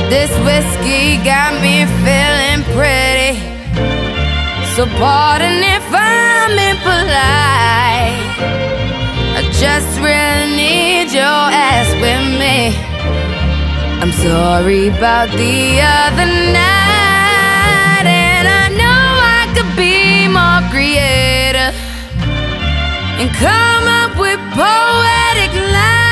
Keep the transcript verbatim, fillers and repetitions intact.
This whiskey got me feeling pretty, so pardon if I'm impolite. I just really need your ass with me. I'm sorry about the other night, and I know I could be more creative and come up with poetic lines.